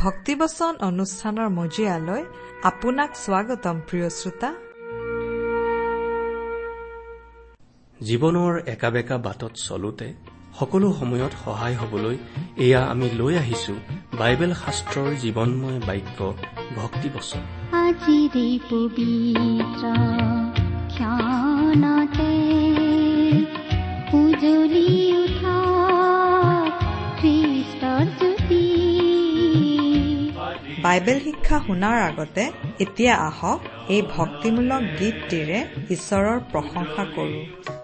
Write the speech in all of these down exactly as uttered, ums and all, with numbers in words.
ভক্তিবচন অনুষ্ঠানৰ মজিয়ালৈ আপোনাক স্বাগতম প্ৰিয় শ্ৰোতা। জীৱনৰ একাবেকা বাটত চলোতে সকলো সময়ত সহায় হবলৈ এয়া আমি লৈ আহিছো বাইবেল শাস্ত্ৰৰ জীৱনময় বাক্য ভক্তিবচন। আজিৰে পবিত্ৰ ক্ষণতে উজলি উঠা খ্ৰীষ্টৰ জ্যোতি। বাইবেল শিক্ষা শুনাৰ আগতে এতিয়া আহক এই ভক্তিমূলক গীতটিৰে ঈশ্বৰৰ প্ৰশংসা কৰো।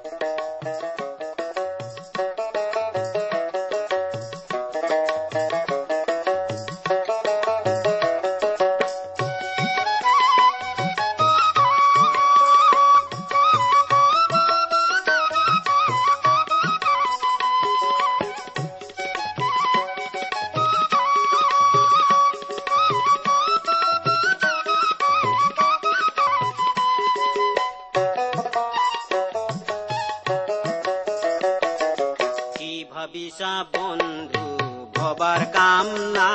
ভাবিছা বন্ধু ভবাৰ কাম না,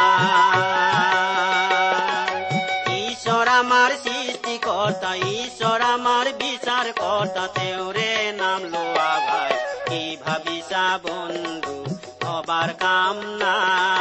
ঈশ্বৰ আমাৰ সৃষ্টিকৰ্তা, ঈশ্বৰ আমাৰ বিচাৰ কৰ্তা, তেওঁৰে নাম লোৱা ভাই। কি ভাবিছা বন্ধু ভবাৰ কাম না।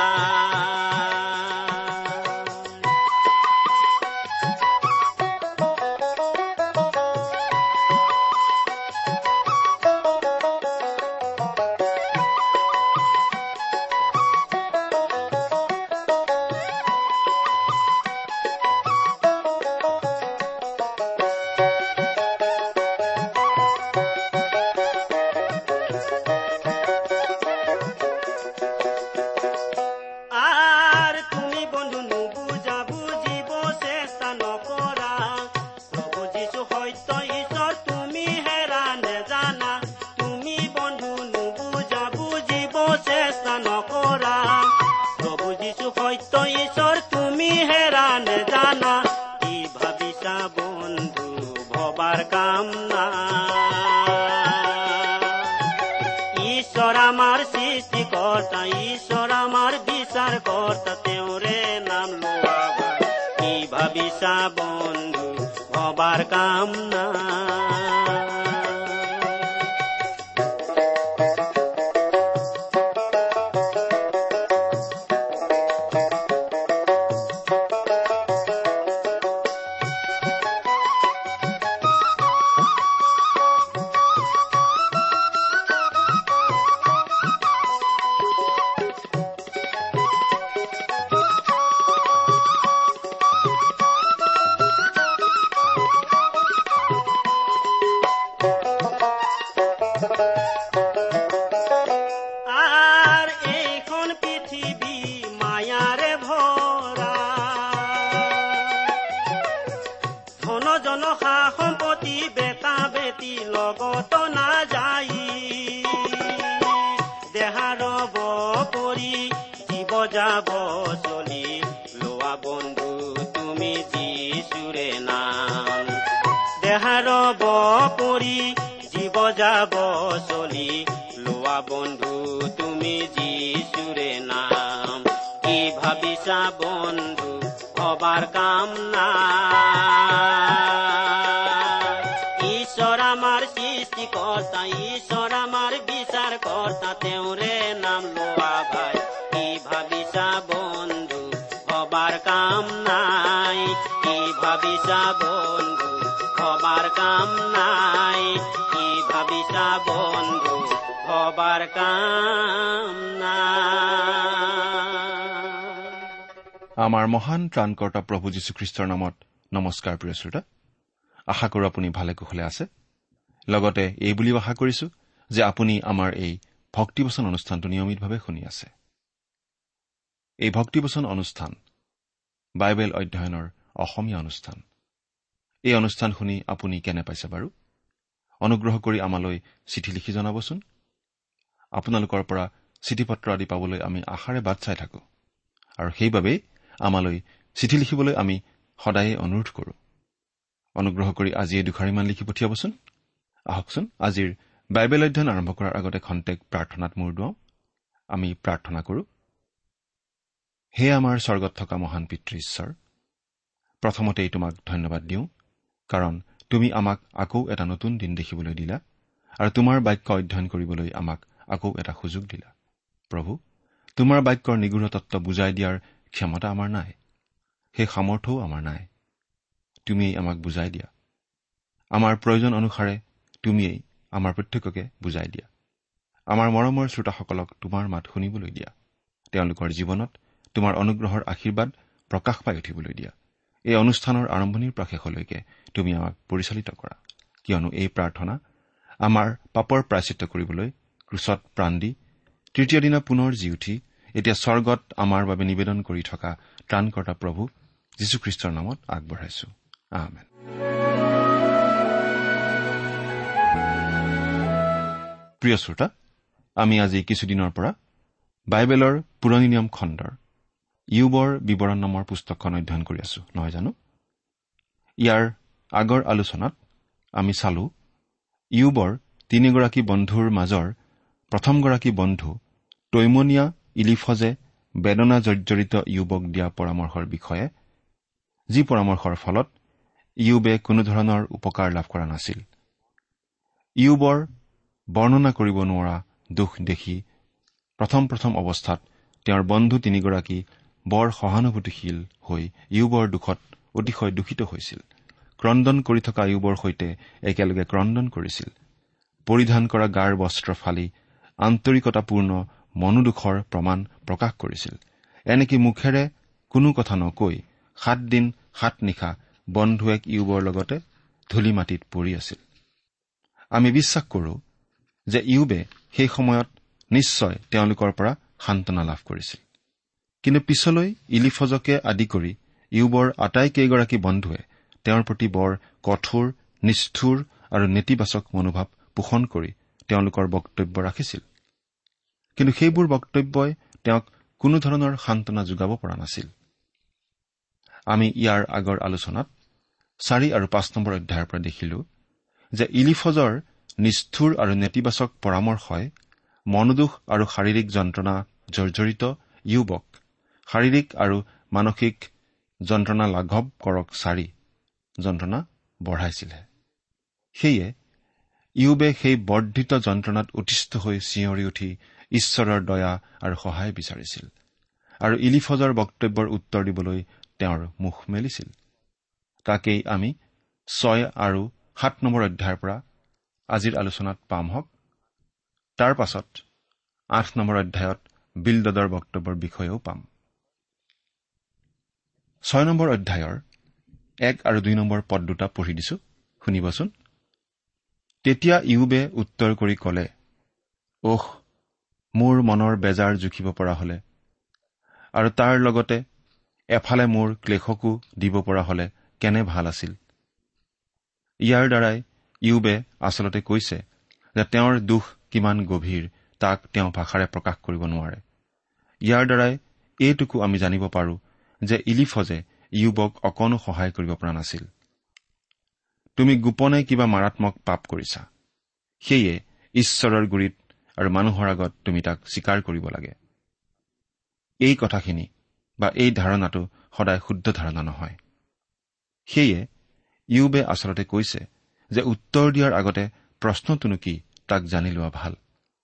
ঈশ্বৰ আমাৰ সৃষ্টিকৰ্তা, ঈশ্বৰ আমাৰ বিচাৰ কৰ্তা, তেওঁৰে নাম লোৱা ভাই। কি ভাবিছা বন্ধু ভবাৰ কাম না। জনসা সম্পত্তি বেটা বেটি লগত না যাই, দেহাৰ বৰি জীৱ যাব চলি লোৱা বন্ধু তুমি যিচুৰে নাম। দেহাৰ বৰি জীৱ যাব চলি লোৱা বন্ধু তুমি যিচুৰে নাম। কি ভাবিছা বন্ধু ভবাৰ কাম না। ঈশ্বৰ আমাৰ সৃষ্টিকৰ্তা, ঈশ্বৰ আমাৰ বিচাৰ কৰ্তা, তেওঁৰে নাম লোৱা ভাই। কি ভাবিছা বন্ধু ভবাৰ কাম নাই। কি ভাবিছা বন্ধু ভবাৰ কাম নাই। কি ভাবিছা বন্ধু ভবাৰ কাম নাই। আমাৰ মহান ত্ৰাণকৰ্তা প্ৰভু যীশুখ্ৰীষ্টৰ নামত নমস্কাৰ প্ৰিয় শ্ৰোতা। আশা কৰো আপুনি ভালে কুশলে আছে। লগতে এই বুলিও আশা কৰিছো যে আপুনি আমাৰ এই ভক্তিবচন অনুষ্ঠানটো নিয়মিতভাৱে শুনি আছে। এই ভক্তিবচন অনুষ্ঠান বাইবেল অধ্যয়নৰ অসমীয়া অনুষ্ঠান। এই অনুষ্ঠান শুনি আপুনি কেনে পাইছে বাৰু? অনুগ্ৰহ কৰি আমালৈ চিঠি লিখি জনাবচোন। আপোনালোকৰ পৰা চিঠি পত্ৰ আদি পাবলৈ আমি আশাৰে বাট চাই থাকো, আৰু সেইবাবেই আমালৈ চিঠি লিখিবলৈ আমি সদায়ে অনুৰোধ কৰোঁ। অনুগ্ৰহ কৰি আজি এই দুখাৰিমান লিখি পঠিয়াবচোন। আহকচোন আজিৰ বাইবেল অধ্যয়ন আৰম্ভ কৰাৰ আগতে খন্তেক প্ৰাৰ্থনাত মূৰ দুৱাওঁ। আমি প্ৰাৰ্থনা কৰোঁ। হে আমাৰ স্বৰ্গত থকা মহান পিতৃ ঈশ্বৰ, প্ৰথমতেই তোমাক ধন্যবাদ দিওঁ, কাৰণ তুমি আমাক আকৌ এটা নতুন দিন দেখিবলৈ দিলা আৰু তোমাৰ বাক্য অধ্যয়ন কৰিবলৈ আমাক আকৌ এটা সুযোগ দিলা। প্ৰভু, তোমাৰ বাক্যৰ নিগূঢ় তত্ত্ব বুজাই দিয়াৰ ক্ষমতা আমাৰ নাই, সেই সামৰ্থ্যও আমাৰ নাই। তুমিয়েই আমাক বুজাই দিয়া। আমাৰ প্ৰয়োজন অনুসাৰে তুমিয়েই আমাৰ প্ৰত্যেককে বুজাই দিয়া। আমাৰ মৰমৰ শ্ৰোতাসকলক তোমাৰ মাত শুনিবলৈ দিয়া। তেওঁলোকৰ জীৱনত তোমাৰ অনুগ্ৰহৰ আশীৰ্বাদ প্ৰকাশ পাই উঠিবলৈ দিয়া। এই অনুষ্ঠানৰ আৰম্ভণিৰ পৰা শেষলৈকে তুমি আমাক পৰিচালিত কৰা, কিয়নো এই প্ৰাৰ্থনা আমাৰ পাপৰ প্ৰায়শ্চিত্ত কৰিবলৈ ক্ৰুচত প্ৰাণ দি তৃতীয় দিনা পুনৰ জি উঠি এতিয়া স্বৰ্গত আমাৰ বাবে নিবেদন কৰি থকা ত্ৰাণকৰ্তা প্ৰভু যীশুখ্ৰীষ্টৰ নামত আগবঢ়াইছো। আমেন। প্ৰিয় শ্ৰোতা, আমি আজি কিছুদিনৰ পৰা বাইবেলৰ পুৰণি নিয়ম খণ্ডৰ ইয়ুবৰ বিৱৰণ নামৰ পুস্তকখন অধ্যয়ন কৰি আছো, নহয় জানো? ইয়াৰ আগৰ আলোচনাত আমি চালো ইয়ুবৰ তিনিগৰাকী বন্ধুৰ মাজৰ প্ৰথমগৰাকী বন্ধু তৈমনীয়া ইলিফজে বেদনা জৰ্জৰিত ইয়ুবক দিয়া পৰামৰ্শৰ বিষয়ে, যি পৰামৰ্শৰ ফলত ইয়ুবে কোনো ধৰণৰ উপকাৰ লাভ কৰা নাছিল। ইয়ুবৰ বৰ্ণনা কৰিব নোৱাৰা দুখ দেখি প্ৰথম প্ৰথম অৱস্থাত তেওঁৰ বন্ধু তিনিগৰাকী বৰ সহানুভূতিশীল হৈ ইয়ুবৰ দুখত অতিশয় দূষিত হৈছিল। ক্ৰদন কৰি থকা ইয়ুবৰ সৈতে একেলগে ক্ৰদন কৰিছিল। পৰিধান কৰা গাৰ বস্ত্ৰ ফালি আন্তৰিকতাপূৰ্ণ মনোদুখৰ প্ৰমাণ প্ৰকাশ কৰিছিল। এনেকি মুখেৰে কোনো কথা নকৈ সাত দিন সাত নিশা বন্ধুৱেক ইয়ুবৰ লগতে ধূলি মাটিত পৰি আছিল। আমি বিশ্বাস কৰো যে ইয়ুবে সেই সময়ত নিশ্চয় তেওঁলোকৰ পৰা সান্তনা লাভ কৰিছিল। কিন্তু পিছলৈ ইলিফজকে আদি কৰি ইয়ুবৰ আটাইকেইগৰাকী বন্ধুৱে তেওঁৰ প্ৰতি বৰ কঠোৰ, নিষ্ঠুৰ আৰু নেতিবাচক মনোভাৱ পোষণ কৰি তেওঁলোকৰ বক্তব্য ৰাখিছিল। কিন্তু সেইবোৰ বক্তব্যই তেওঁক কোনো ধৰণৰ সান্তনা যোগাব পৰা নাছিল। আমি ইয়াৰ আগৰ আলোচনাত চাৰি আৰু পাঁচ নম্বৰ অধ্যায়ৰ পৰা দেখিলো যে ইলিফজৰ নিষ্ঠুৰ আৰু নেতিবাচক পৰামৰ্শই মনোদুখ আৰু শাৰীৰিক যন্ত্ৰণা জৰ্জৰিত ইয়ুবক শাৰীৰিক আৰু মানসিক যন্ত্ৰণা লাঘৱ কৰক চাৰি যন্ত্ৰণা বঢ়াইছিলহে। সেয়ে ইয়ুবে সেই বৰ্ধিত যন্ত্ৰণাত অতিষ্ঠ হৈ চিঞৰি উঠি ঈশ্বৰৰ দয়া আৰু সহায় বিচাৰিছিল আৰু ইলিফজৰ বক্তব্যৰ উত্তৰ দিবলৈ তেওঁৰ মুখ মেলিছিল। তাকেই আমি ছয় আৰু সাত নম্বৰ অধ্যায়ৰ পৰা আজিৰ আলোচনাত পাম হওক। তাৰ পাছত আঠ নম্বৰ অধ্যায়ত বিলদদৰ বক্তব্যৰ বিষয়েও পাম। ছয় নম্বৰ অধ্যায়ৰ এক আৰু দুই নম্বৰ পদ দুটা পঢ়ি দিছো, শুনিবচোন। তেতিয়া ইয়ুবে উত্তৰ কৰি কলে, ওহ, মোৰ মনৰ বেজাৰ জুখিব পৰা হলে আৰু তাৰ লগতে এফালে মোৰ ক্লেশকো দিব পৰা হলে কেনে ভাল আছিল। ইয়াৰ দ্বাৰাই ইয়ুবে আচলতে কৈছে যে তেওঁৰ দুখ কিমান গভীৰ তাক তেওঁ ভাষাৰে প্ৰকাশ কৰিব নোৱাৰে। ইয়াৰ দ্বাৰাই এইটোকো আমি জানিব পাৰো যে ইলিফজে ইয়ুবক অকণো সহায় কৰিব পৰা নাছিল। তুমি গোপনে কিবা মাৰাত্মক পাপ কৰিছা, সেয়ে ঈশ্বৰৰ গুৰিত আৰু মানুহৰ আগত তুমি তাক স্বীকাৰ কৰিব লাগে। এই কথাখিনি বা এই ধাৰণাটো সদায় শুদ্ধ ধাৰণা নহয়। সেয়ে ইয়ুবে আচলতে কৈছে যে উত্তৰ দিয়াৰ আগতে প্ৰশ্নটোনো কি তাক জানি লোৱা ভাল।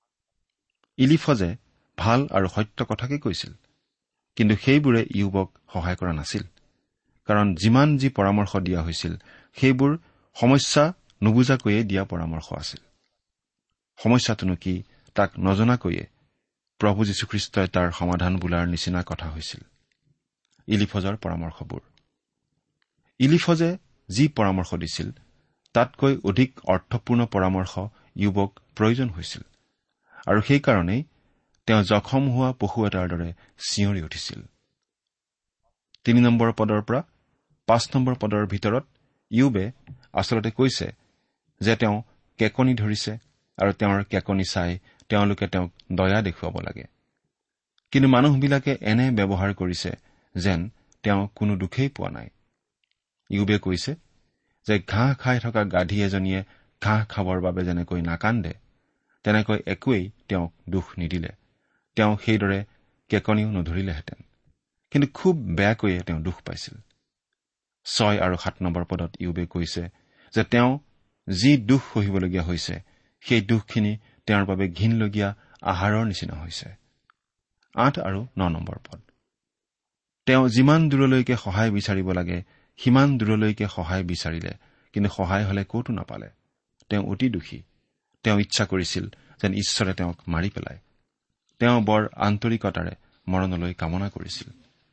ইলিফজে ভাল আৰু সত্য কথাকে কৈছিল, কিন্তু সেইবোৰে ইয়ুবক সহায় কৰা নাছিল, কাৰণ যিমান যি পৰামৰ্শ দিয়া হৈছিল সেইবোৰ সমস্যা নুবুজাকৈয়ে দিয়া পৰামৰ্শ আছিল। সমস্যাটোনো কি তাক নজনাকৈয়ে প্ৰভু যীশুখ্ৰীষ্টই তাৰ সমাধান বোলাৰ নিচিনা কথা হৈছিল ইলিফজৰ পৰামৰ্শবোৰ। ইলিফজে যি পৰামৰ্শ দিছিল তাতকৈ অধিক অৰ্থপূৰ্ণ পৰামৰ্শ ইয়ুবক প্ৰয়োজন হৈছিল, আৰু সেইকাৰণেই তেওঁ জখম হোৱা পশু এটাৰ দৰে চিঞৰি উঠিছিল। তিনি নম্বৰ পদৰ পৰা পাঁচ নম্বৰ পদৰ ভিতৰত ইয়ুবে আচলতে কৈছে যে তেওঁ কেকনি ধৰিছে আৰু তেওঁৰ কেকনি চাই তেওঁলোকে তেওঁক দয়া দেখুৱাব লাগে। কিন্তু মানুহবিলাকে এনে ব্যৱহাৰ কৰিছে যেন তেওঁ কোনো দুখেই পোৱা নাই। ইয়ুবে কৈছে যে ঘাঁহ খাই থকা গাধী এজনীয়ে ঘাঁহ খাবৰ বাবে যেনেকৈ নাকান্দে, তেনেকৈ একোৱেই তেওঁক দুখ নিদিলে, তেওঁ সেইদৰে কেকনিও নধৰিলেহেঁতেন। কিন্তু খুব বেয়াকৈয়ে তেওঁ দুখ পাইছিল। ছয় আৰু সাত নম্বৰ পদত ইয়োবে কৈছে যে তেওঁ যি দুখ সহিবলগীয়া হৈছে সেই দুখখিনি তেওঁৰ বাবে ঘিনলগীয়া আহাৰৰ নিচিনা হৈছে। আঠ আৰু ন নম্বৰ পদ, তেওঁ যিমান দূৰলৈকে সহায় বিচাৰিব লাগে সিমান দূৰলৈকে সহায় বিচাৰিলে, কিন্তু সহায় হলে ক'তো নাপালে। তেওঁ অতি দুখী। তেওঁ ইচ্ছা কৰিছিল যেন ঈশ্বৰে তেওঁক মাৰি পেলায়। তেওঁ বৰ আন্তৰিকতাৰে মৰণলৈ কামনা কৰিছিল।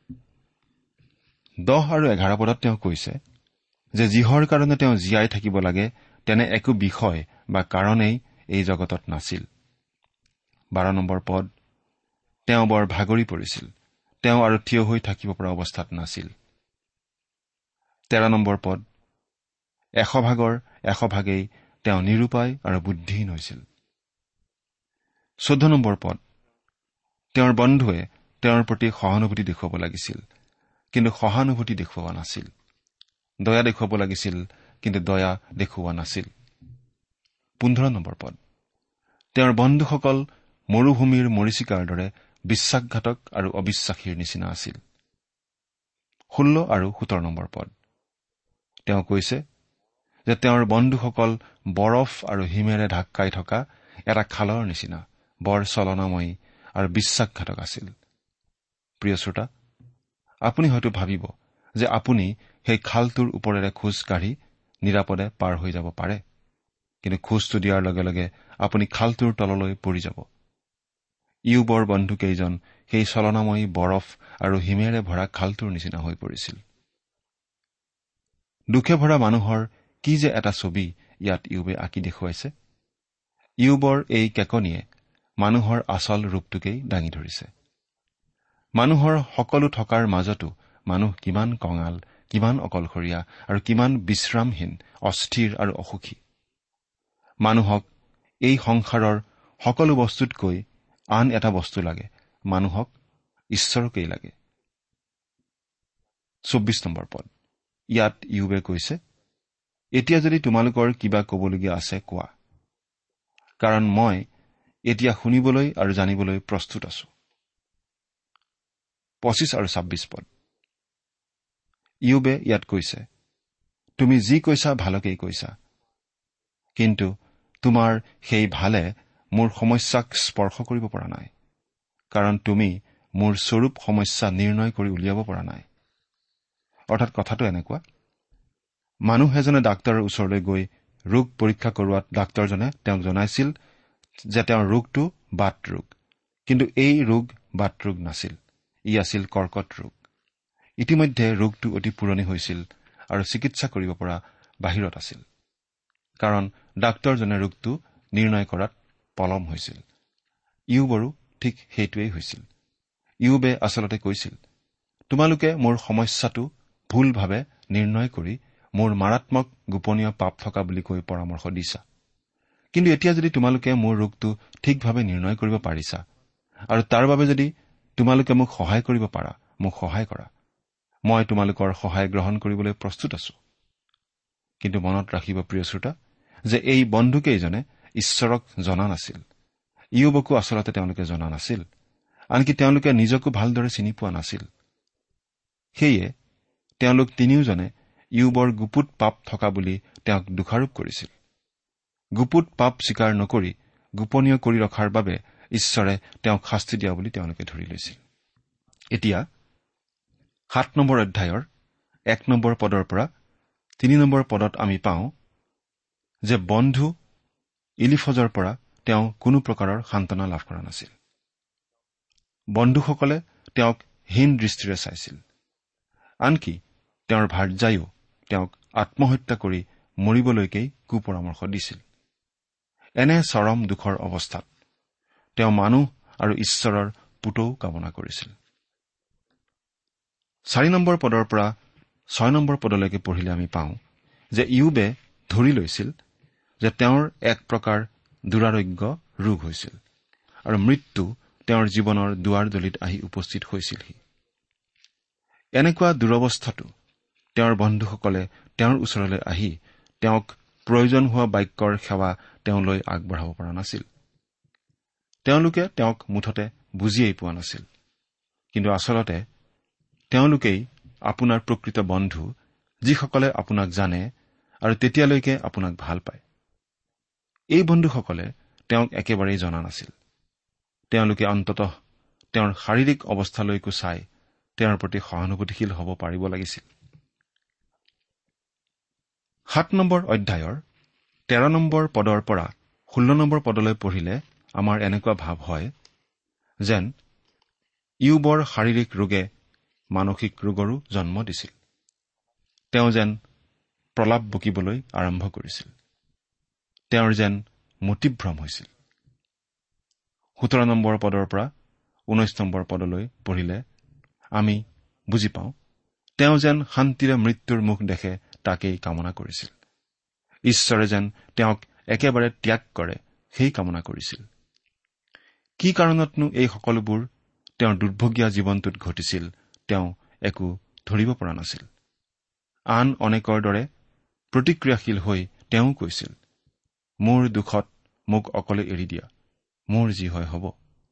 দহ আৰু এঘাৰ পদত তেওঁ কৈছে যে যিহৰ কাৰণে তেওঁ জীয়াই থাকিব লাগে তেনে একো বিষয় বা কাৰণেই এই জগতত নাছিল। বাৰ নম্বৰ পদ, তেওঁ বৰ ভাগৰি পৰিছিল। তেওঁ আৰু থিয় হৈ থাকিব পৰা অৱস্থাত নাছিল। তেৰ নম্বৰ পদ, এশ ভাগৰ এশ ভাগেই তেওঁ নিৰুপায় আৰু বুদ্ধিহীন হৈছিল। চৈধ্য নম্বৰ পদ, তেওঁৰ বন্ধুৱে তেওঁৰ প্ৰতি সহানুভূতি দেখুৱাব লাগিছিল, কিন্তু সহানুভূতি দেখুওৱা নাছিল। দয়া দেখুৱাব লাগিছিল, কিন্তু দয়া দেখুওৱা নাছিল। পোন্ধৰ নম্বৰ পদ, তেওঁৰ বন্ধুসকল মৰুভূমিৰ মৰিচিকাৰ দৰে বিশ্বাসঘাতক আৰু অবিশ্বাসীৰ নিচিনা আছিল। ষোল্ল আৰু সোতৰ নম্বৰ পদ, তেওঁ কৈছে যে তেওঁৰ বন্ধুসকল বৰফ আৰু হিমেৰে ঢাক্কাই থকা এটা খালৰ নিচিনা বৰ চলনাময়ী আৰু বিশ্বাসঘাতক আছিল। প্ৰিয় শ্ৰোতা, আপুনি হয়তো ভাবিব যে আপুনি সেই খালটোৰ ওপৰেৰে খোজ কাঢ়ি নিৰাপদে পাৰ হৈ যাব পাৰে, কিন্তু খোজটো দিয়াৰ লগে লগে আপুনি খালটোৰ তললৈ পৰি যাব। ইয়োবৰ বন্ধুকেইজন সেই চলনাময়ী বৰফ আৰু হিমেৰে ভৰা খালটোৰ নিচিনা হৈ পৰিছিল। দুখে ভৰা মানুহৰ কি যে এটা ছবি ইয়াত ইয়োবে আঁকি দেখুৱাইছে। ইয়োবৰ এই কেকনিয়ে মানুহৰ আচল ৰূপটোকেই দাঙি ধৰিছে। মানুহৰ সকলো থকাৰ মাজতো মানুহ কিমান কঙাল, কিমান অকলশৰীয়া আৰু কিমান বিশ্ৰামহীন, অস্থিৰ আৰু অসুখী। মানুহক এই সংসাৰৰ সকলো বস্তুতকৈ আন এটা বস্তু লাগে, মানুহক ঈশ্বৰকেই লাগে। চৌব্বিছ নম্বৰ পদ, ইয়াত ইয়োবে কৈছে, এতিয়া যদি তোমালোকৰ কিবা কবলগীয়া আছে কোৱা, কাৰণ মই এতিয়া শুনিবলৈ আৰু জানিবলৈ প্ৰস্তুত আছো। পঁচিছ আৰু ছাব্বিছ পদ, ইয়োবে ইয়াত কৈছে, তুমি যি কৈছা ভালকেই কৈছা, কিন্তু তোমাৰ সেই ভালে মোৰ সমস্যাক স্পৰ্শ কৰিব পৰা নাই, কাৰণ তুমি মোৰ স্বৰূপ সমস্যা নিৰ্ণয় কৰি উলিয়াব পৰা নাই। অৰ্থাৎ কথাটো এনেকুৱা, মানুহ এজনে ডাক্তৰৰ ওচৰলৈ গৈ ৰোগ পৰীক্ষা কৰোৱাত ডাক্তৰজনে তেওঁক জনাইছিল যে তেওঁৰ ৰোগটো বাত ৰোগ, কিন্তু এই ৰোগ বাত ৰোগ নাছিল, ই আছিল কৰ্কট ৰোগ। ইতিমধ্যে ৰোগটো অতি পুৰণি হৈছিল আৰু চিকিৎসা কৰিব পৰা বাহিৰত আছিল, কাৰণ ডাক্তৰজনে ৰোগটো নিৰ্ণয় কৰাত পলম হৈছিল। ইয়োবৰো ঠিক সেইটোৱেই হৈছিল। ইয়োবে আচলতে কৈছিল, তোমালোকে মোৰ সমস্যাটো ভুলভাৱে নিৰ্ণয় কৰি মোৰ মাৰাত্মক গোপনীয় পাপ থকা বুলি কৈ পৰামৰ্শ দিছা, কিন্তু এতিয়া যদি তোমালোকে মোৰ ৰোগটো ঠিকভাৱে নিৰ্ণয় কৰিব পাৰিছা আৰু তাৰ বাবে যদি তোমালোকে মোক সহায় কৰিব পাৰা, মোক সহায় কৰা। মই তোমালোকৰ সহায় গ্ৰহণ কৰিবলৈ প্ৰস্তুত আছো। কিন্তু মনত ৰাখিব প্ৰিয় শ্ৰোতা, যে এই বন্ধুকেইজনে ঈশ্বৰক জনা নাছিল। ইয়োবকো আচলতে তেওঁলোকে জনা নাছিল, আনকি তেওঁলোকে নিজকো ভালদৰে চিনি পোৱা নাছিল। সেয়ে তেওঁলোক তিনিওজনে ইয়োবৰ গুপুত পাপ থকা বুলি তেওঁক দোষাৰোপ কৰিছিল। গুপুত পাপ স্বীকাৰ নকৰি গোপনীয় কৰি ৰখাৰ বাবে ঈশ্বৰে তেওঁক শাস্তি দিয়া বুলি তেওঁলোকে ধৰি লৈছিল। এতিয়া সাত নম্বৰ অধ্যায়ৰ এক নম্বৰ পদৰ পৰা তিনি নম্বৰ পদত আমি পাওঁ যে বন্ধু ইলিফজৰ পৰা তেওঁ কোনো প্ৰকাৰৰ সান্তনা লাভ কৰা নাছিল। বন্ধুসকলে তেওঁক হীন দৃষ্টিৰে চাইছিল। আনকি তেওঁৰ ভাৰ্যায়ো তেওঁক আত্মহত্যা কৰি মৰিবলৈকেই কুপৰামৰ্শ দিছিল। এনে চৰম দুখৰ অৱস্থাত তেওঁ মানুহ আৰু ঈশ্বৰৰ পুতৌ কামনা কৰিছিল। চাৰি নম্বৰ পদৰ পৰা ছয় নম্বৰ পদলৈকে পঢ়িলে আমি পাওঁ যে ইয়োবে ধৰি লৈছিল যে তেওঁৰ এক প্ৰকাৰ দুৰাৰোগ্য ৰোগ হৈছিল আৰু মৃত্যু তেওঁৰ জীৱনৰ দুৱাৰ দলিত আহি উপস্থিত হৈছিলহি। এনেকুৱা দুৰৱস্থাটো তেওঁৰ বন্ধুসকলে তেওঁৰ ওচৰলৈ আহি তেওঁক প্ৰয়োজন হোৱা বাক্যৰ সেৱা তেওঁলৈ আগবঢ়াব পৰা নাছিল। তেওঁলোকে তেওঁক মুঠতে বুজিয়েই পোৱা নাছিল, কিন্তু আচলতে তেওঁলোকেই আপোনাৰ প্ৰকৃত বন্ধু, যিসকলে আপোনাক জানে আৰু তেতিয়ালৈকে আপোনাক ভাল পায়। এই বন্ধুসকলে তেওঁক একেবাৰেই জনা নাছিল। তেওঁলোকে অন্ততঃ তেওঁৰ শাৰীৰিক অৱস্থালৈকো চাই তেওঁৰ প্ৰতি সহানুভূতিশীল হ'ব পাৰিব লাগিছিল। সাত নম্বৰ অধ্যায়ৰ তেৰ নম্বৰ পদৰ পৰা ষোল্ল নম্বৰ পদলৈ পঢ়িলে আমাৰ এনেকুৱা ভাৱ হয় যেন ইয়ুবৰ শাৰীৰিক ৰোগে মানসিক ৰোগৰো জন্ম দিছিল। তেওঁ যেন প্ৰলাপ বকিবলৈ আৰম্ভ কৰিছিল। তেওঁৰ যেন মতিভ্ৰম হৈছিল। সোতৰ নম্বৰ পদৰ পৰা ঊনৈশ নম্বৰ পদলৈ পঢ়িলে আমি বুজি পাওঁ, তেওঁ যেন শান্তিৰে মৃত্যুৰ মুখ দেখে তাকেই কামনা কৰিছিল। ঈশ্বৰে যেন তেওঁক একেবাৰে ত্যাগ কৰে সেই কামনা কৰিছিল। কি কাৰণতনো এই সকলোবোৰ তেওঁৰ দুৰ্ভগীয়া জীৱনটোত ঘটিছিল তেওঁ একো ধৰিব পৰা নাছিল। আন অনেকৰ দৰে প্ৰতিক্ৰিয়াশীল হৈ তেওঁ কৈছিল, মোৰ দুখত মোক অকলে এৰি দিয়া, মোৰ যি হয় হ'ব।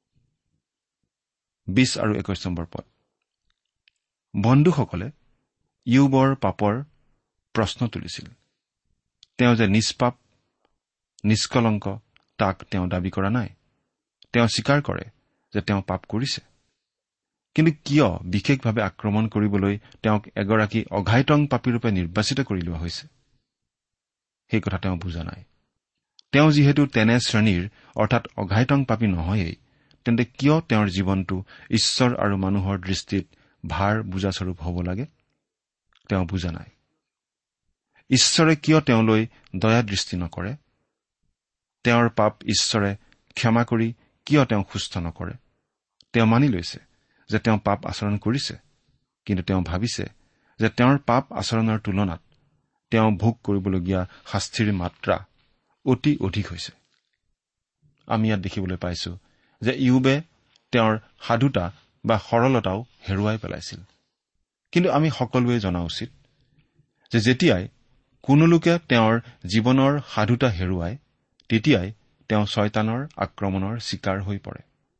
বিশ আৰু একৈশ নম্বৰ পদ। বন্ধুসকলে ইয়ুবৰ পাপৰ প্ৰশ্ন তুলিছিল। তেওঁ যে নিষ্পাপ নিষ্কলংক তাক তেওঁ দাবী কৰা নাই। তেওঁ স্বীকাৰ কৰে যে তেওঁ পাপ কৰিছে। কিন্তু কিয় বিশেষভাৱে আক্ৰমণ কৰিবলৈ তেওঁক এগৰাকী অঘাইতং পাপীৰূপে নিৰ্বাচিত কৰি লোৱা হৈছে, সেই কথা তেওঁ বুজা নাই। তেওঁ যিহেতু তেনে শ্ৰেণীৰ অৰ্থাৎ অঘাইতং পাপী নহয়েই, তেন্তে কিয় তেওঁৰ জীৱনটো ঈশ্বৰ আৰু মানুহৰ দৃষ্টিত ভাৰ বোজাস্বৰূপ হ'ব লাগে, তেওঁ বুজা নাই। ঈশ্বৰে কিয় তেওঁলৈ দয়া দৃষ্টি নকৰে? তেওঁৰ পাপ ঈশ্বৰে ক্ষমা কৰি কিয় তেওঁক সুস্থ নকৰে? তেওঁ মানি লৈছে যে তেওঁ পাপ আচৰণ কৰিছে, কিন্তু তেওঁ ভাবিছে যে তেওঁৰ পাপ আচৰণৰ তুলনাত তেওঁ ভোগ কৰিবলগীয়া শাস্তিৰ মাত্ৰা অতি অধিক হৈছে। আমি ইয়াত দেখিবলৈ পাইছো যে ইয়ুবে তেওঁৰ সাধুতা বা সৰলতাও হেৰুৱাই পেলাইছিল। কিন্তু আমি সকলোৱে জনা উচিত যে যেতিয়াই কোনো লোকে তেওঁৰ জীৱনৰ সাধুতা হেৰুৱায়, তেতিয়াই তেওঁ শয়তানৰ আক্ৰমণৰ চিকাৰ হৈ পৰে।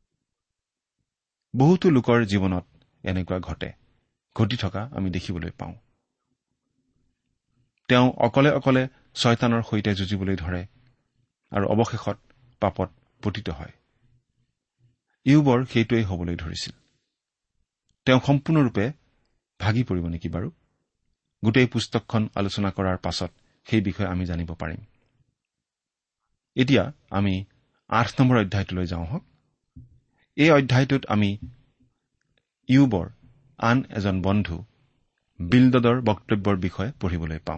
বহুতো লোকৰ জীৱনত এনেকুৱা ঘটে, ঘটি থকা আমি দেখিবলৈ পাওঁ। তেওঁ অকলে অকলে শয়তানৰ সৈতে যুঁজিবলৈ ধৰে আৰু অৱশেষত পাপত পতিত হয়। ইয়ুবৰ সেইটোৱেই হ'বলৈ ধৰিছিল। তেওঁ সম্পূৰ্ণৰূপে ভাগি পৰিব নেকি বাৰু? গোটেই পুস্তকখন আলোচনা কৰাৰ পাছত সেই বিষয়ে আমি জানিব পাৰিম। এতিয়া আমি আঠ নম্বৰ অধ্যায়টোলৈ যাওঁ হওক। এই অধ্যায়টোত আমি ইয়ুবৰ আন এজন বন্ধু বিলদদৰ বক্তব্যৰ বিষয়ে পঢ়িবলৈ পাওঁ।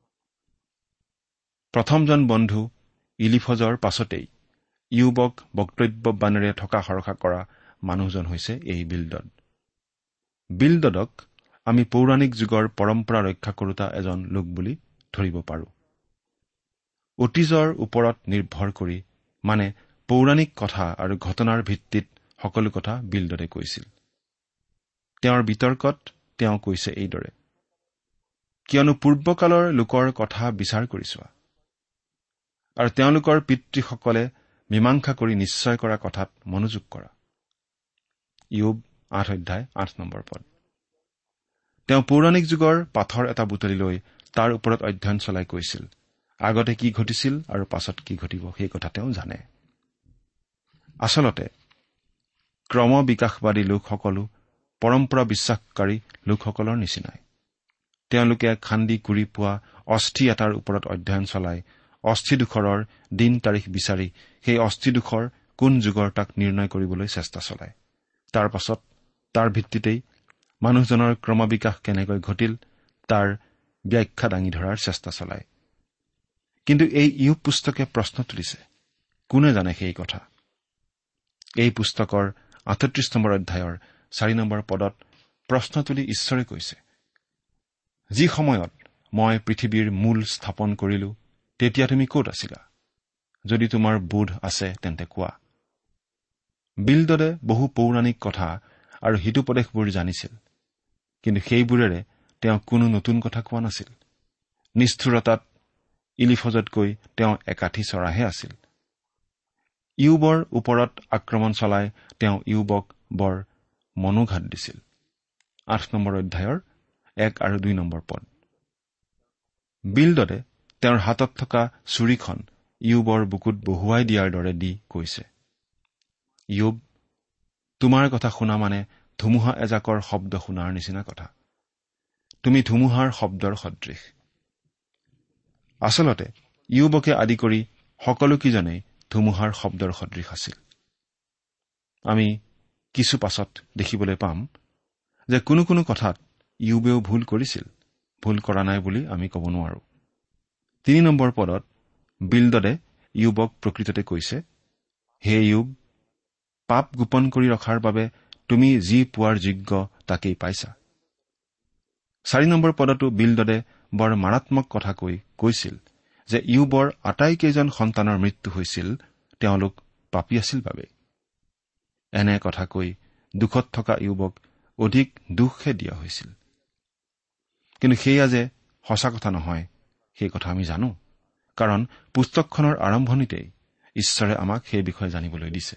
প্ৰথমজন বন্ধু ইলিফজৰ পাছতেই ইয়ুবক বক্তব্যবাণেৰে থকা সৰখা কৰা মানুহজন হৈছে এই বিলদদ। বিলদদক আমি পৌৰাণিক যুগৰ পৰম্পৰা ৰক্ষা কৰোতা এজন লোক বুলি ধৰিব পাৰোঁ। অতীজৰ ওপৰত নিৰ্ভৰ কৰি, মানে পৌৰাণিক কথা আৰু ঘটনাৰ ভিত্তিত সকলো কথা বিলদদে কৈছিল। তেওঁৰ বিতৰ্কত তেওঁ কৈছে এইদৰে, কিয়নো পূৰ্বকালৰ লোকৰ কথা বিচাৰ কৰি চোৱা আৰু তেওঁলোকৰ পিতৃসকলে মীমাংসা কৰি নিশ্চয় কৰা কথাত মনোযোগ কৰা। ইয়ুব আঠ অধ্যায় আঠ নম্বৰ পদ। তেওঁ পৌৰাণিক যুগৰ পাথৰ এটা বুটলি লৈ তাৰ ওপৰত অধ্যয়ন চলাই কৈছিল, আগতে কি ঘটিছিল আৰু পাছত কি ঘটিব সেই কথা তেওঁ জানে। আচলতে ক্ৰমবিকাশবাদী লোকসকলো পৰম্পৰা বিশ্বাসকাৰী লোকসকলৰ নিচিনাই। তেওঁলোকে খান্দি কুৰি পোৱা অস্থি এটাৰ ওপৰত অধ্যয়ন চলাই অস্থিদোষৰৰ দিন তাৰিখ বিচাৰি সেই অস্থিদোষৰ কোন যুগৰ তাক নিৰ্ণয় কৰিবলৈ চেষ্টা চলায়। তাৰ পাছত তাৰ ভিত্তিতেই মানুহজনৰ ক্ৰমবিকাশ কেনেকৈ ঘটিল তাৰ ব্যাখ্যা দাঙি ধৰাৰ চেষ্টা চলায়। কিন্তু এই ইয়ুব পুস্তকে প্ৰশ্ন তুলিছে, কোনে জানে সেই কথা? এই পুস্তকৰ আঠত্ৰিশ নম্বৰ অধ্যায়ৰ চাৰি নম্বৰ পদত প্ৰশ্ন তুলি ঈশ্বৰে কৈছে, যি সময়ত মই পৃথিৱীৰ মূল স্থাপন কৰিলো তেতিয়া তুমি ক'ত আছিলা? যদি তোমাৰ বোধ আছে তেন্তে কোৱা। বিলদদে বহু পৌৰাণিক কথা আৰু হিতোপদেশবোৰ জানিছিল, কিন্তু সেইবোৰেৰে তেওঁ কোনো নতুন কথা কোৱা নাছিল। নিষ্ঠুৰতাত ইলিফজতকৈ তেওঁ একাঠি চৰাহে আছিল। ইয়ুবৰ ওপৰত আক্ৰমণ চলাই তেওঁ ইয়ুবক বৰ মনোঘাত দিছিল। আঠ নম্বৰ অধ্যায়ৰ এক আৰু দুই নম্বৰ পদ। বিলদদে তেওঁৰ হাতত থকা চুৰিখন ইয়ুবৰ বুকুত বহুৱাই দিয়াৰ দৰে দি কৈছে, ইয়ুব, তোমাৰ কথা শুনা মানে ধুমুহা এজাকৰ শব্দ শুনাৰ নিচিনা কথা। তুমি ধুমুহাৰ শব্দৰ সদৃশ। আচলতে ইয়ুবকে আদি কৰি সকলো কিজনেই ধুমুহাৰ শব্দৰ সদৃশ আছিল। আমি কিছু পাছত দেখিবলৈ পাম যে কোনো কোনো কথাত ইয়ুবেও ভুল কৰিছিল, ভুল কৰা নাই বুলি আমি ক'ব নোৱাৰো। তিনি নম্বৰ পদত বিলদদে ইয়ুবক প্ৰকৃততে কৈছে, হে ইয়ুব, পাপ গোপন কৰি ৰখাৰ বাবে তুমি যি পোৱাৰ যোগ্য তাকেই পাইছা। চাৰি নম্বৰ পদতো বিলদদে বৰ মাৰাত্মক কথা কৈ কৈছিল যে ইয়ুবৰ আটাইকেইজন সন্তানৰ মৃত্যু হৈছিল তেওঁলোক পাপী আছিল বাবে। এনে কথা কৈ দুখত থকা ইয়ুবক অধিক দুখহে দিয়া হৈছিল। কিন্তু সেয়া যে সঁচা কথা নহয় সেই কথা আমি জানো, কাৰণ পুস্তকখনৰ আৰম্ভণিতেই ঈশ্বৰে আমাক সেই বিষয়ে জানিবলৈ দিছে।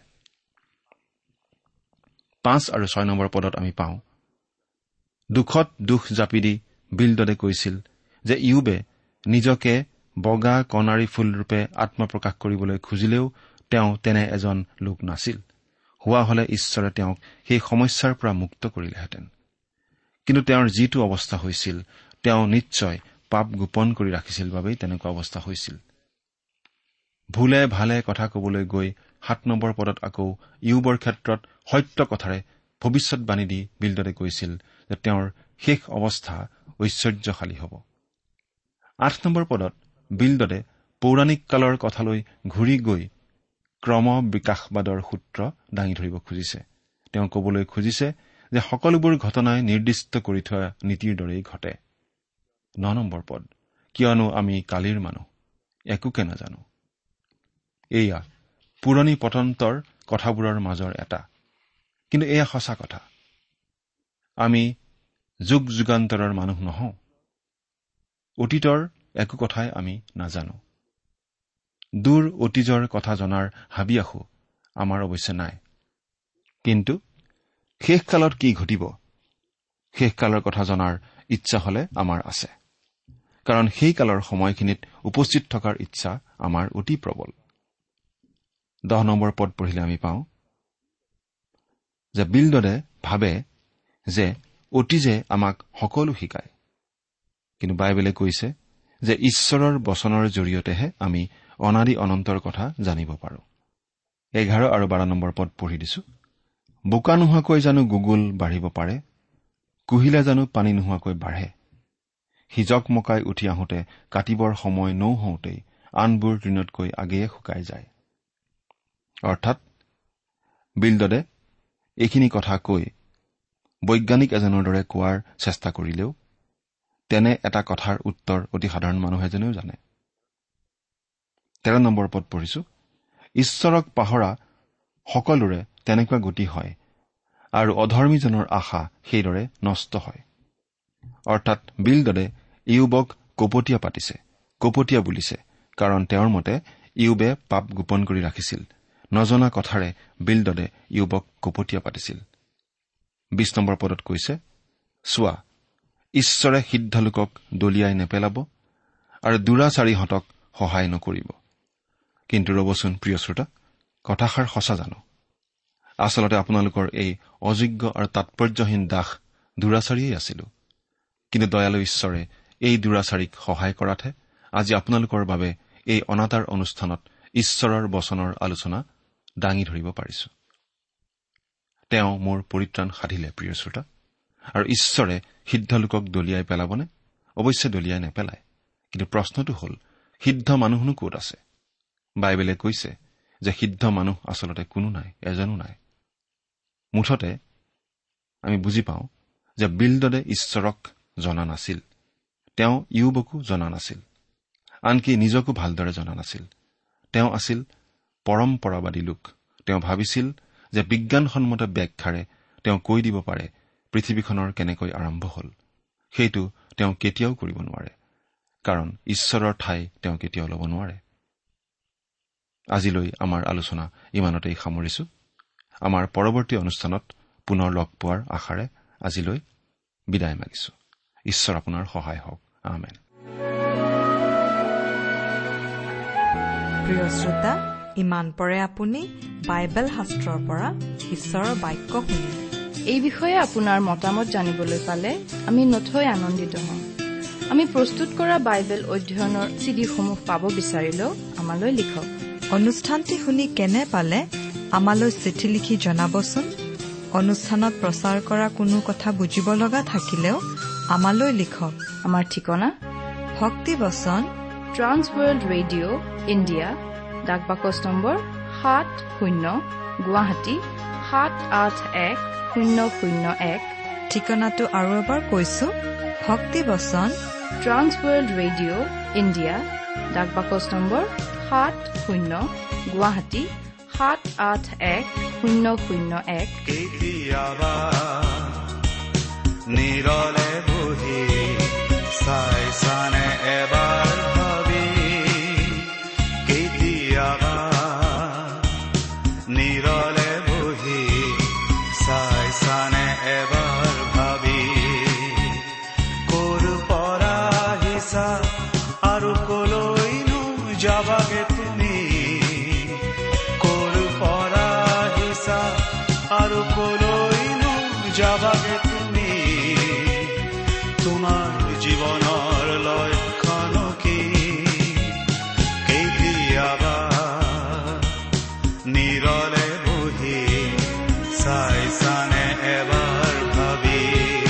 পাঁচ আৰু ছয় নম্বৰ পদত আমি পাওঁ, দুখত দুখ জাপি দি বিলদদে কৈছিল যে ইয়ুবে নিজকে বগা কণাৰী ফুলৰূপে আত্মপ্ৰকাশ কৰিবলৈ খুজিলেও তেওঁ তেনে এজন লোক নাছিল। হোৱা হলে ঈশ্বৰে তেওঁক সেই সমস্যাৰ পৰা মুক্ত কৰিলেহেঁতেন। কিন্তু তেওঁৰ যিটো অৱস্থা হৈছিল, তেওঁ নিশ্চয় পাপ গোপন কৰি ৰাখিছিল বাবেই তেনেকুৱা অৱস্থা হৈছিল। ভুলে ভালে কথা কবলৈ গৈ সাত নম্বৰ পদত আকৌ ইয়ুবৰ ক্ষেত্ৰত সত্য কথাৰে ভৱিষ্যৎবাণী দি বিলদদে কৈছিল যে তেওঁৰ শেষ অৱস্থা ঐশ্বৰ্যশালী হ'ব। আঠ নম্বৰ পদত বিলদদে পৌৰাণিক কালৰ কথালৈ ঘূৰি গৈ ক্ৰম বিকাশবাদৰ সূত্ৰ দাঙি ধৰিব খুজিছে। তেওঁ কবলৈ খুজিছে যে সকলোবোৰ ঘটনাই নিৰ্দিষ্ট কৰি থোৱা নীতিৰ দৰেই ঘটে। ন নম্বৰ পদ, কিয়নো আমি কালিৰ মানুহ, একোকে নাজানো। এয়া পুৰণি পতন্তৰ কথাবোৰৰ মাজৰ এটা, কিন্তু এয়া সঁচা কথা। আমি যুগ যুগান্তৰৰ মানুহ নহওঁ। অতীতৰ একো কথাই আমি নাজানো। দূৰ অতীজৰ কথা জনাৰ হাবিয়াসো আমাৰ অৱশ্যে নাই। কিন্তু শেষকালত কি ঘটিব, শেষকালৰ কথা জনাৰ ইচ্ছা হলে আমাৰ আছে, কাৰণ সেই কালৰ সময়খিনিত উপস্থিত থকাৰ ইচ্ছা আমাৰ অতি প্ৰবল। দহ নম্বৰ পদ পঢ়িলে আমি পাওঁ যে বিলদদে ভাবে যে অতীজে আমাক সকলো শিকায়, কিন্তু বাইবেলে কৈছে যে ঈশ্বৰৰ বচনৰ জৰিয়তেহে আমি অনাদি অনন্তৰ কথা জানিব পাৰো। এঘাৰ আৰু বাৰ নম্বৰ পদ পঢ়ি দিছো। বোকা নোহোৱাকৈ জানো গুগুল বাঢ়িব পাৰে, কুহিলে জানো পানী নোহোৱাকৈ বাঢ়ে। সি জকমকাই উঠি আহোঁতে কাটিবৰ সময় নৌ হওঁতেই আনবোৰ তৃণতকৈ আগেয়ে শুকাই যায়। অৰ্থাৎ বিলদদে এইখিনি কথা কৈ বৈজ্ঞানিক এজনৰ দৰে কোৱাৰ চেষ্টা কৰিলেও তেনে এটা কথাৰ উত্তৰ অতি সাধাৰণ মানুহ এজনেও জানে। তেৰ নম্বৰ পদ পঢ়িছো। ঈশ্বৰক পাহৰা সকলোৰে তেনেকুৱা গতি হয়, আৰু অধৰ্মীজনৰ আশা সেইদৰে নষ্ট হয়। অৰ্থাৎ বিলদদে ইয়ুবক কপটীয়া পাতিছে, কপটীয়া বুলিছে, কাৰণ তেওঁৰ মতে ইয়ুবে পাপ গোপন কৰি ৰাখিছিল। নজনা কথাৰে বিলদদে ইয়ুবক কপটীয়া পাতিছিল। বিশ নম্বৰ পদত কৈছে, চোৱা, ঈশ্বৰে সিদ্ধ লোকক দলিয়াই নেপেলাব আৰু দুৰাচাৰীহঁতক সহায় নকৰিব। কিন্তু ৰবচোন প্ৰিয় শ্ৰোতা, কথাষাৰ সঁচা জানো? আচলতে আপোনালোকৰ এই অযোগ্য আৰু তাৎপৰ্যহীন দাস দুৰাচাৰীয়েই আছিলো। কিন্তু দয়ালু ঈশ্বৰে এই দুৰাচাৰীক সহায় কৰাতহে আজি আপোনালোকৰ বাবে এই অনাতাঁৰ অনুষ্ঠানত ঈশ্বৰৰ বচনৰ আলোচনা দাঙি ধৰিব পাৰিছো। তেওঁ মোৰ পৰিত্ৰাণ সাধিলে প্ৰিয় শ্ৰোতা, আৰু ঈশ্বৰে সিদ্ধ লোকক দলিয়াই পেলাবনে? অৱশ্যে দলিয়াই নেপেলায়। কিন্তু প্ৰশ্নটো হ'ল, সিদ্ধ মানুহনো ক'ত আছে? বাইবেলে কৈছে যে সিদ্ধ মানুহ আচলতে কোনো নাই, এজনো নাই। মুঠতে আমি বুজি পাওঁ যে বিলদদে ঈশ্বৰক জনা নাছিল, তেওঁ ইয়ুবকো জনা নাছিল, আনকি নিজকো ভালদৰে জনা নাছিল। তেওঁ আছিল পৰম্পৰাবাদী লোক। তেওঁ ভাবিছিল যে বিজ্ঞানসন্মত ব্যাখ্যাৰে তেওঁ কৈ দিব পাৰে পৃথিৱীখনৰ কেনেকৈ আৰম্ভ হল। সেইটো তেওঁ কেতিয়াও কৰিব নোৱাৰে, কাৰণ ঈশ্বৰৰ ঠাই তেওঁ কেতিয়াও ল'ব নোৱাৰে। আজিলৈ আমাৰ আলোচনা ইমানতেই সামৰিছো। আমাৰ পৰৱৰ্তী অনুষ্ঠানত পুনৰ লগ পোৱাৰ আশাৰে আজিলৈ বিদায় মাগিছো। ঈশ্বৰ আপোনাৰ সহায় হওক। আমেন। প্ৰিয় শ্ৰোতা, ইমান পৰে আপুনি বাইবেল শাস্ত্ৰৰ পৰা ঈশ্বৰৰ বাক্য শুনিলে। এই বিষয়ে আপোনাৰ মতামত জানিবলৈ পালে আমি নথৈ আনন্দিত হম। আমি প্ৰস্তুত কৰা বাইবেল অধ্যয়নৰ চিডিসমূহ পাব বিচাৰিলেও আমালৈ লিখক। অনুষ্ঠানটি শুনি কেনে পালে আমালৈ চিঠি লিখি জনাবচোন। অনুষ্ঠানত প্ৰচাৰ কৰা কোনো কথা বুজিব লগা থাকিলেও আমালৈ লিখক। আমাৰ ঠিকনা ভক্তিবচন, ট্ৰান্স ৱৰ্ল্ড ৰেডিঅ' ইণ্ডিয়া, ডাক বাকচ নম্বৰ সাত শূন্য গুৱাহাটী সাত আঠ এক শূন্য শূন্য এক। ঠিকনাটো আৰু এবাৰ কৈছো, ভক্তিবচন, ট্ৰান্স ৱৰ্ল্ড ৰেডিঅ' ইণ্ডিয়া, ডাক বাকচ নম্বৰ সাত শূন্য গুৱাহাটী সাত আঠ এক শূন্য শূন্য এক। কেতিয়াবা নিৰলে বহি চাইছানে এবাৰ ভাবি, কেতিয়াবা নিৰলে বহি চাইছানে এবাৰ ভাবি, কৰ পৰা আহিছা আৰু কলৈনো যাবাগে তুমি, কৰ পৰা আহিছা আৰু কলৈনো যাবাগে তুমি, তোমাৰ জীৱনৰ লক্ষ্য কি, কেতিয়াবা নিৰলে বহি চাইছানে এবাৰ ভাবি।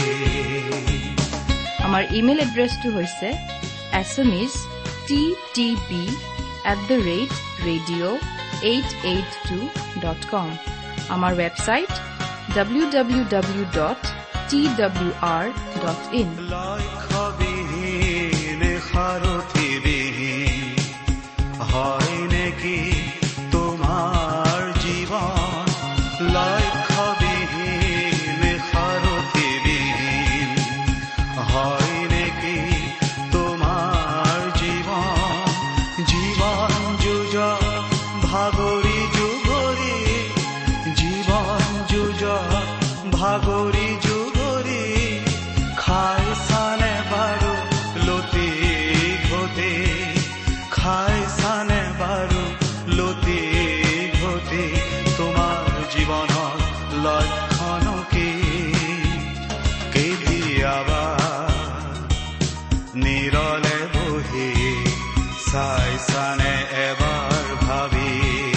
আমাৰ ইমেইল এড্ৰেছটো হৈছে এছএমইজ T T P at the rate radio' eight eight two dot com. আমাৰ website W W W dot T W R dot in. লক্ষ্যবিহীন সাৰথিবিহীন হয় নেকি তোমাৰ জীৱন, লক্ষ্যবিহীন সাৰথিবিহীন হয় নেকি তোমাৰ জীৱন, জীৱন যুঁজ ভাগৰি যুগৰি, জীৱন যুঁজ ভাগৰি যুগৰি, খাইছানে বাৰু লতি ঘটি, খাইছানে বাৰু লতি ঘটি, তোমাৰ জীৱনৰ লক্ষ্য কি, কেতিয়াবা নিৰলে বহি চাইছানে এবাৰ ভাবি।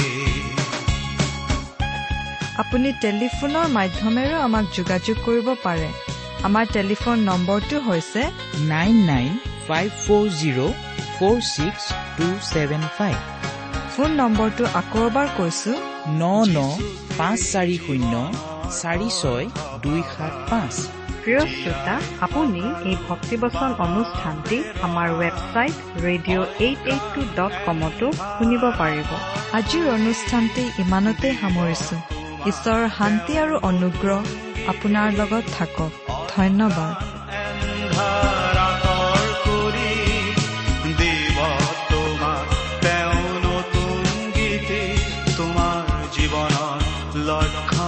আপুনি টেলিফোনৰ মাধ্যমেৰেও আমাক যোগাযোগ কৰিব পাৰে। আমাৰ টেলিফোন নম্বৰটো হৈছে nine nine five four zero' four six two seven five. Phone নম্বৰটো আকৌ এবাৰ কৈছো, ন ন পাঁচ চাৰি শূন্য চাৰি ছয় দুই সাত পাঁচ। প্ৰিয় শ্ৰোতা, আপুনি এই ভক্তিবচন অনুষ্ঠানটি আমাৰ website radio' eight eight two dot কমতো শুনিব পাৰিব। আজিৰ অনুষ্ঠানটি ইমানতে সামৰিছো। ঈশ্বৰৰ শান্তি আৰু অনুগ্ৰহ আপোনাৰ লগত থাকক। ধন্যবাদ। তোমাৰ জীৱনৰ লক্ষ্য